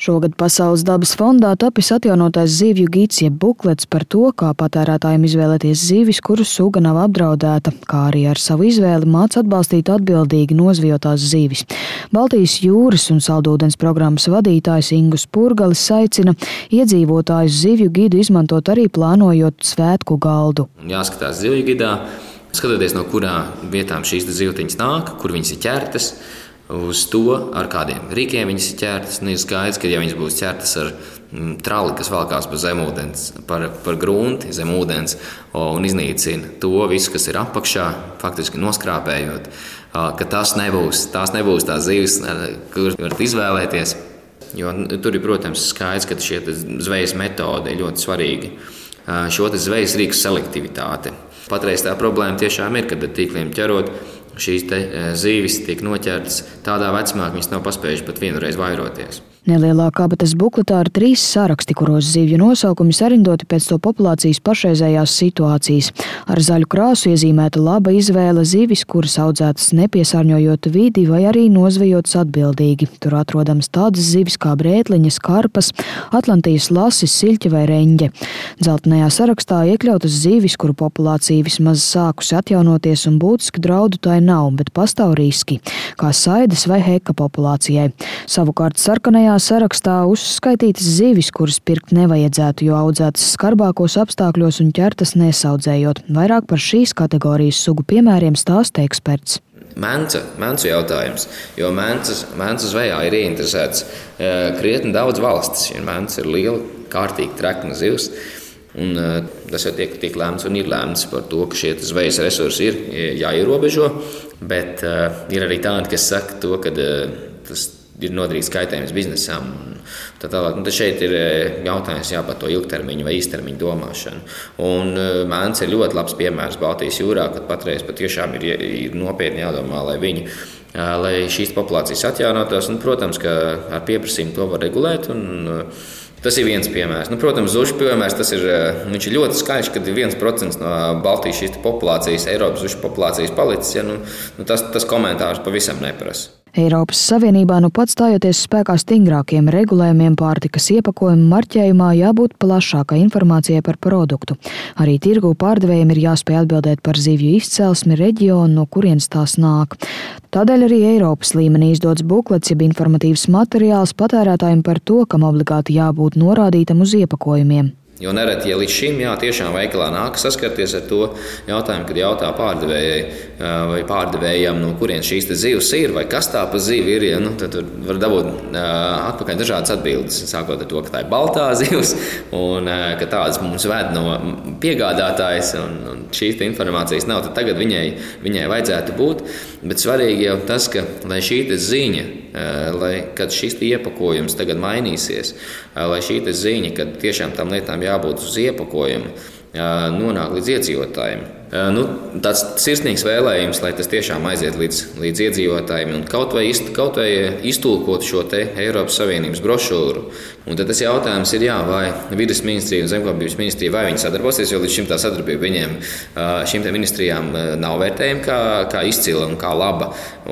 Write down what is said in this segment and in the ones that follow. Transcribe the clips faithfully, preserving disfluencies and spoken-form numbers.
Šogad Pasaules dabas fondā tapis atjaunotais zivju gids jeb buklets par to, kā patērētājiem izvēlēties zivis, kuras suga nav apdraudēta, kā arī ar savu izvēli māc atbalstīt atbildīgi nozvijotās zivis. Baltijas jūras un saldūdens programmas vadītājs Ingus Purgalis aicina iedzīvotājus zivju gidu izmantot arī plānojot svētku galdu. Jāskatās zivju gidā, skatoties no kurā vietām šīs zivtiņas nāk, kur viņas ir ķertas, uz to, ar kādiem rīkiem viņas ir ķertas. Ir skaidrs, ka ja viņas būs ķertas ar trali, kas valkās pa zemūdens, par, par grunti zem ūdens un iznīcina to visu, kas ir apakšā, faktiski noskrāpējot, ka tas nebūs, tās nebūs tās zivis, kur varat izvēlēties. Jo tur ir, protams, skaidrs, ka šie zvejas metode ir ļoti svarīga. Šo zvejas rīku selektivitāte. Patreiz tā problēma tiešām ir, kad ar tīkliem ķerot, šīs te zīvis tiek noķertas tādā vecumā, ka viņas nav paspējušas pat vienreiz vairoties. Nelielā kabatas bukletā ir trīs saraksti, kuros zivju nosaukumi sarindoti pēc to populācijas pašreizējās situācijas. Ar zaļu krāsu iezīmēta laba izvēle zivis, kuras audzētas nepiesārņojot vidi vai arī nozvejotas atbildīgi. Tur atrodams tādas zivis kā brētliņas, karpas, Atlantijas lasis, siļķe vai reņģe. Dzeltenajā sarakstā iekļautas zivis, kuru populācija vismaz sākusi atjaunoties un būtiski draudu tai nav, bet pastāv riski, kā saidas vai heka populācijai. Savukārt sarkanajā sarakstā uzskaitītas zivis, kuras pirkt nevajadzētu, jo audzētas skarbākos apstākļos un ķertas nesaudzējot. Vairāk par šīs kategorijas sugu piemēriem stāsta eksperts. Menca, mencu jautājums, jo mencas, mencu zvejā ir ieinteresēts e, krietni daudz valstis. Ja menca ir liela, kārtīgi trekna zivs, un e, tas jau tiek, tiek lēmts un ir lēmts par to, ka šie zvejas resursi ir jāierobežo, bet e, ir arī tādi, kas saka to, ka e, tas ir nodarīts kaitējums biznesam. Tā tālāk. Nu, tad šeit ir jautājums jā, par to ilgtermiņu vai īstermiņu domāšanu. Un mēns ir ļoti labs piemērs Baltijas jūrā, kad patreiz patiešām ir, ir nopietni jādomā, lai viņi, lai šīs populācijas atjaunotos. Un, protams, ka ar pieprasījumu to var regulēt. Un, tas ir viens piemērs. Nu, protams, zušu piemērs, tas ir, viņš ir ļoti skaļš, kad ir viens procents no Baltijas šīs populācijas, Eiropas zušu populācijas palicis. Ja, nu, nu, tas, tas komentārs pavisam neprasa. Eiropas Savienībā nu pat stājoties spēkā stingrākiem regulējumiem pārtikas iepakojumu marķējumā jābūt plašākai informācijai par produktu. Arī tirgu pārdevējiem ir jāspēj atbildēt par zivju izcelsmi, reģionu, no kurienes tās nāk. Tādēļ arī Eiropas līmenī izdots buklets, jeb informatīvs materiāls patērētājiem par to, kam obligāti jābūt norādītam uz iepakojumiem. Jo nereti, ja līdz šim jā, tiešām veikalā nāk saskarties ar to jautājumu, kad jautā pārdevējai vai pārdevējam, no kurienes šīs zivs ir, vai kas tā pa zivi ir, ja, nu, tad var dabūt atpakaļ dažādas atbildes, sākot ar to, ka tā ir baltā zivs, un ka tādas mums ved no piegādātājas, un, un šīs informācijas nav, tad tagad viņai, viņai vajadzētu būt, bet svarīgi jau tas, ka lai šī ziņa, lai, kad šis iepakojums tagad mainīsies, lai šī ziņa, kad tiešām tam lietām jābūt uz iepakojumu, nonāk līdz iedzīvotājiem. Nu, tāds sirsnīgs vēlējums, lai tas tiešām aiziet līdz, līdz iedzīvotājiem un kaut vai, ist, kaut vai iztulkot šo te Eiropas Savienības brošūru. Un tad tas jautājums ir, jā, vai vides ministrija un zemkopības ministrija, vai viņi sadarbosies, jo līdz šim tā sadarbība viņiem, šīm te ministrijām nav vērtējuma kā, kā izcila un kā laba,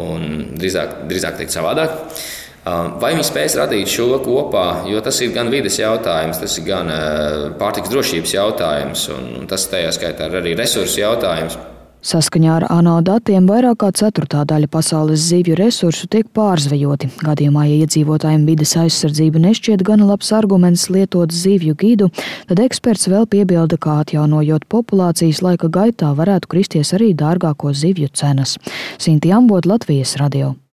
un drīzāk, drīzāk teikt savādāk. Vai viņi spēs radīt šo kopā, jo tas ir gan vides jautājums, tas ir gan pārtikas drošības jautājums, un tas tajā skaitā ir arī resursu jautājums. Saskaņā ar ANO datiem vairāk kā ceturtā daļa pasaules zivju resursu tiek pārzvejoti. Gadījumā, ja iedzīvotājiem vides aizsardzība nešķiet gana labs arguments lietot zivju gidu, tad eksperts vēl piebilda, kā atjaunojot populācijas laika gaitā varētu kristies arī dārgāko zivju cenas. Sinti Ambot, Latvijas radio.